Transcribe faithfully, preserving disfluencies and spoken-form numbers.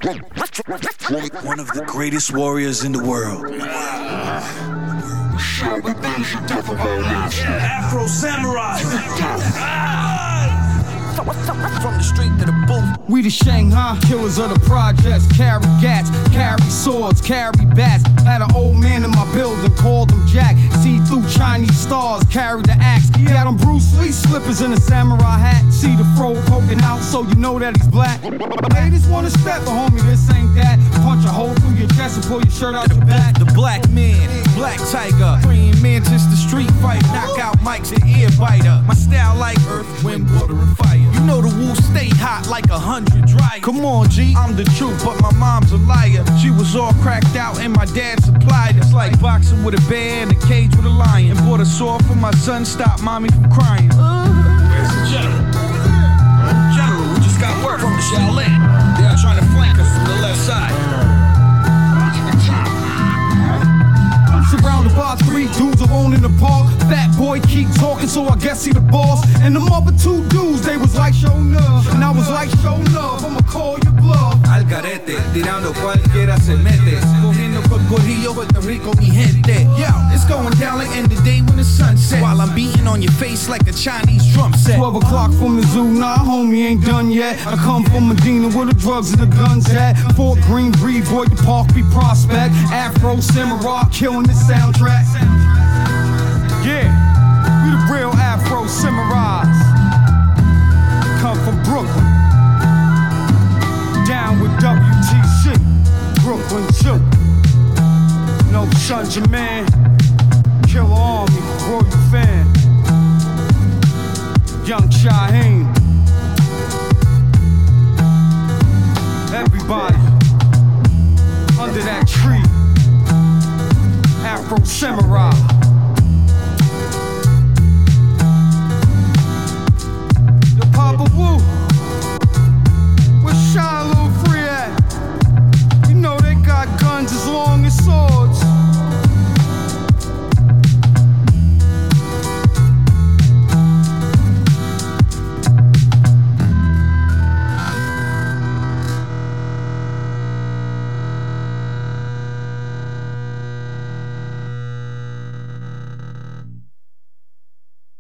One of the greatest warriors in the world. Afro Samurai. From the street to the booth. We the Shanghai killers of the projects. Carry gats, carry swords, carry bats. Had an old man in my building, called him Jack. See through Chinese stars, carried the axe. He had on Bruce Lee slippers and a samurai hat. See the fro poking out, so you know that he's black. Ladies wanna step, but homie, this ain't that. Punch a hole through your chest and pull your shirt out your back. The black man, black tiger, freeing Manchester street fight, knock out mics and ear biter. My style like earth, wind, water, and fire. You know the Wu stay hot like a hundred dry. Come on, G, I'm the truth, but my mom's a liar. She was all cracked out and my dad supplied us. Like boxing with a bear and a cage with a lion. Bought a sword for my son, stop mommy from crying. Where's the general? General, we just got word from the Shaolin. They are trying to flank us from the left side. Surrounded by three dudes alone in the park. Fat boy keep talking, so I guess he the boss. And them other two dudes, they was like, show love. And I was like, show love, I'ma call you bluff. Al garete, tirando cualquiera se mete. Cogiendo cocodrillo, Puerto Rico, mi gente. Yeah, it's going down like end of day when the sun sets. While I'm beating on your face like a Chinese drum set. Twelve o'clock from the zoo, nah, homie ain't done yet. I come from Medina where the drugs and the guns at. Fort Greene, Breed, Boy, the Park, be Prospect. Afro Samurai, killing the soundtrack. Yeah, we the real Afro Samurais. Come from Brooklyn, down with W T C, Brooklyn too. No Son Jermaine, Killer Army, Royal Fan, Young Shaheem. Everybody under that tree. Afro Samurai. Yo, Papa Wu, where's Shy Little Free at? You know they got guns as long as swords.